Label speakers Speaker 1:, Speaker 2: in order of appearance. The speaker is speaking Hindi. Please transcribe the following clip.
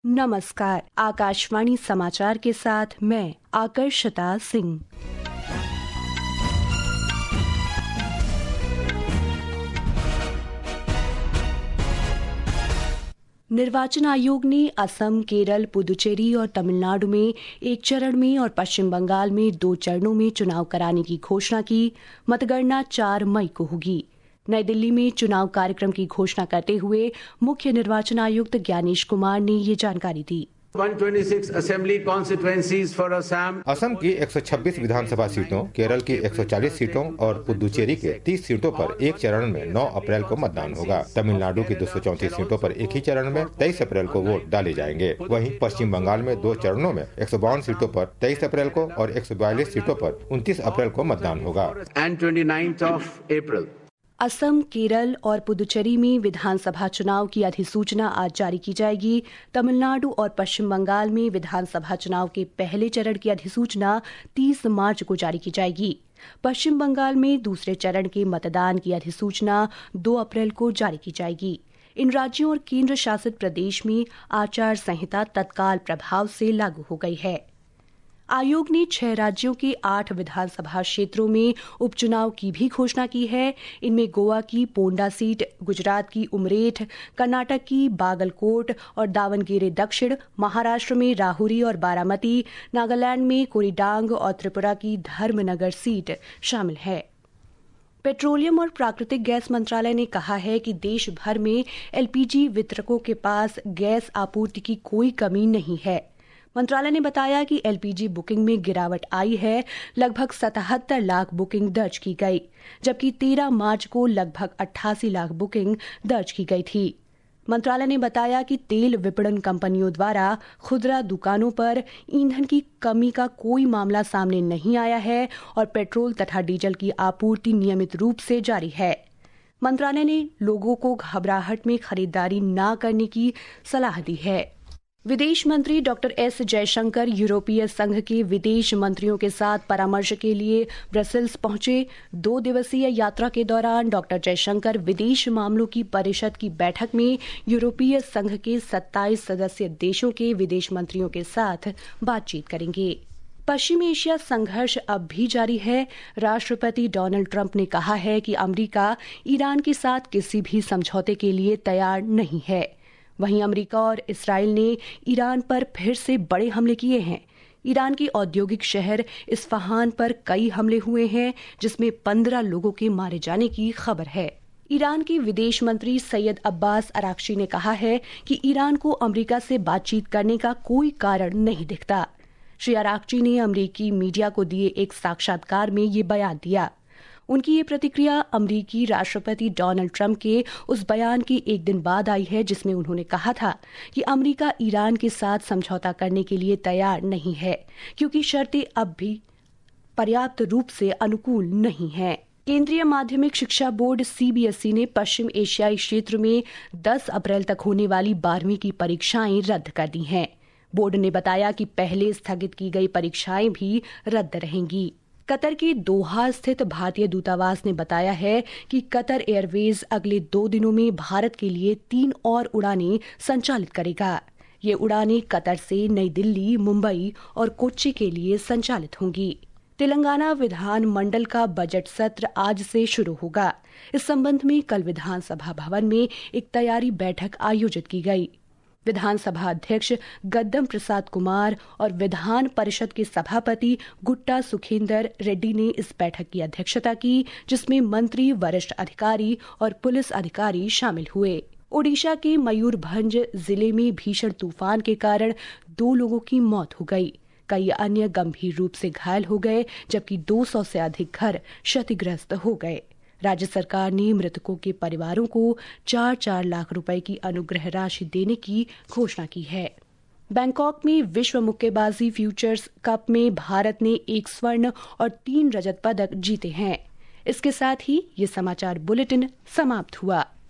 Speaker 1: नमस्कार, आकाशवाणी समाचार के साथ मैं आकर्षता सिंह। निर्वाचन आयोग ने असम, केरल, पुदुचेरी और तमिलनाडु में एक चरण में और पश्चिम बंगाल में 2 चरणों में चुनाव कराने की घोषणा की। मतगणना 4 मई को होगी। नई दिल्ली में चुनाव कार्यक्रम की घोषणा करते हुए मुख्य निर्वाचन आयुक्त ज्ञानेश कुमार ने ये जानकारी दी।
Speaker 2: 126 असेंबली कॉन्स्टिट्यूएंसीज फॉर
Speaker 3: असम की 126 विधानसभा सीटों, केरल की 140 सीटों और पुदुचेरी के 30 सीटों पर एक चरण में 9 अप्रैल को मतदान होगा। तमिलनाडु की 234 सीटों पर एक ही चरण में 23 अप्रैल को वोट डाले जाएंगे। वहीं पश्चिम बंगाल में 2 चरणों में 152 सीटों पर 23 अप्रैल को और 142 सीटों पर 29 अप्रैल को मतदान होगा।
Speaker 1: असम, केरल और पुदुचेरी में विधानसभा चुनाव की अधिसूचना आज जारी की जाएगी। तमिलनाडु और पश्चिम बंगाल में विधानसभा चुनाव के पहले चरण की अधिसूचना 30 मार्च को जारी की जाएगी। पश्चिम बंगाल में दूसरे चरण के मतदान की अधिसूचना 2 अप्रैल को जारी की जाएगी। इन राज्यों और केंद्र शासित प्रदेश में आचार संहिता तत्काल प्रभाव से लागू हो गई है। आयोग ने 6 राज्यों के 8 विधानसभा क्षेत्रों में उपचुनाव की भी घोषणा की है। इनमें गोवा की पोंडा सीट, गुजरात की उमरेठ, कर्नाटक की बागलकोट और दावनगेरे दक्षिण, महाराष्ट्र में राहुरी और बारामती, नागालैंड में कोरीडांग और त्रिपुरा की धर्मनगर सीट शामिल है। पेट्रोलियम और प्राकृतिक गैस मंत्रालय ने कहा है कि देश भर में एलपीजी वितरकों के पास गैस आपूर्ति की कोई कमी नहीं है। मंत्रालय ने बताया कि एलपीजी बुकिंग में गिरावट आई है। लगभग 77 लाख बुकिंग दर्ज की गई, जबकि 13 मार्च को लगभग 88 लाख बुकिंग दर्ज की गई थी। मंत्रालय ने बताया कि तेल विपणन कंपनियों द्वारा खुदरा दुकानों पर ईंधन की कमी का कोई मामला सामने नहीं आया है और पेट्रोल तथा डीजल की आपूर्ति नियमित रूप से जारी है। मंत्रालय ने लोगों को घबराहट में खरीदारी न करने की सलाह दी है। विदेश मंत्री डॉक्टर एस जयशंकर यूरोपीय संघ के विदेश मंत्रियों के साथ परामर्श के लिए ब्रसेल्स पहुंचे। 2 दिवसीय यात्रा के दौरान डॉक्टर जयशंकर विदेश मामलों की परिषद की बैठक में यूरोपीय संघ के 27 सदस्य देशों के विदेश मंत्रियों के साथ बातचीत करेंगे। पश्चिम एशिया संघर्ष अब भी जारी है। राष्ट्रपति डोनाल्ड ट्रंप ने कहा है कि अमेरिका ईरान के साथ किसी भी समझौते के लिए तैयार नहीं है। वहीं अमेरिका और इस्राएल ने ईरान पर फिर से बड़े हमले किए हैं। ईरान के औद्योगिक शहर इस्फहान पर कई हमले हुए हैं, जिसमें 15 लोगों के मारे जाने की खबर है। ईरान के विदेश मंत्री सैयद अब्बास अराक्ची ने कहा है कि ईरान को अमेरिका से बातचीत करने का कोई कारण नहीं दिखता। श्री अराक्ची ने अमेरिकी मीडिया को दिए एक साक्षात्कार में ये बयान दिया। उनकी ये प्रतिक्रिया अमेरिकी राष्ट्रपति डोनाल्ड ट्रंप के उस बयान के एक दिन बाद आई है, जिसमें उन्होंने कहा था कि अमेरिका ईरान के साथ समझौता करने के लिए तैयार नहीं है, क्योंकि शर्तें अब भी पर्याप्त रूप से अनुकूल नहीं हैं। केंद्रीय माध्यमिक शिक्षा बोर्ड सीबीएसई ने पश्चिम एशियाई क्षेत्र में 10 अप्रैल तक होने वाली 12वीं की परीक्षाएं रद्द कर दी हैं। बोर्ड ने बताया कि पहले स्थगित की गई परीक्षाएं भी रद्द रहेंगी। कतर के दोहा स्थित भारतीय दूतावास ने बताया है कि कतर एयरवेज अगले 2 दिनों में भारत के लिए 3 और उड़ानें संचालित करेगा। ये उड़ानें कतर से नई दिल्ली, मुंबई और कोच्चि के लिए संचालित होंगी। तेलंगाना विधान मंडल का बजट सत्र आज से शुरू होगा। इस संबंध में कल विधानसभा भवन में एक तैयारी बैठक आयोजित की गई। विधानसभा अध्यक्ष गद्दम प्रसाद कुमार और विधान परिषद के सभापति गुट्टा सुखेंदर रेड्डी ने इस बैठक की अध्यक्षता की, जिसमें मंत्री, वरिष्ठ अधिकारी और पुलिस अधिकारी शामिल हुए। ओडिशा के मयूरभंज जिले में भीषण तूफान के कारण 2 लोगों की मौत हो गई। कई अन्य गंभीर रूप से घायल हो गए, जबकि 200 से अधिक घर क्षतिग्रस्त हो गए। राज्य सरकार ने मृतकों के परिवारों को 4-4 लाख रुपए की अनुग्रह राशि देने की घोषणा की है। बैंकॉक में विश्व मुक्केबाजी फ्यूचर्स कप में भारत ने 1 स्वर्ण और 3 रजत पदक जीते हैं। इसके साथ ही ये समाचार बुलेटिन समाप्त हुआ।